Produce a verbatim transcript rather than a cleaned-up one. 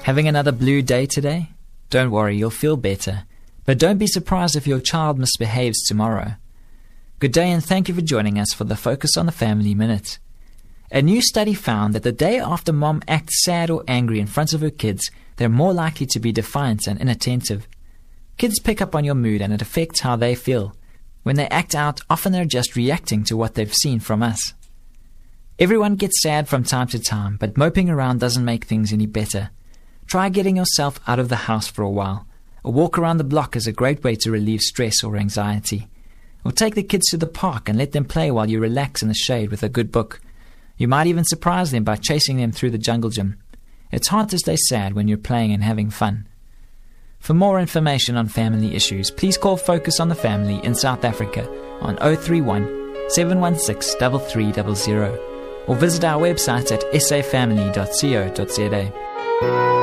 Having another blue day today? Don't worry, you'll feel better. But don't be surprised if your child misbehaves tomorrow. Good day and thank you for joining us for the Focus on the Family Minute. A new study found that the day after mom acts sad or angry in front of her kids, they're more likely to be defiant and inattentive. Kids pick up on your mood and it affects how they feel. When they act out, often they're just reacting to what they've seen from us. Everyone gets sad from time to time, but moping around doesn't make things any better. Try getting yourself out of the house for a while. A walk around the block is a great way to relieve stress or anxiety. Or take the kids to the park and let them play while you relax in the shade with a good book. You might even surprise them by chasing them through the jungle gym. It's hard to stay sad when you're playing and having fun. For more information on family issues, please call Focus on the Family in South Africa on zero three one, seven one six, three three zero zero or visit our website at s a family dot co dot za.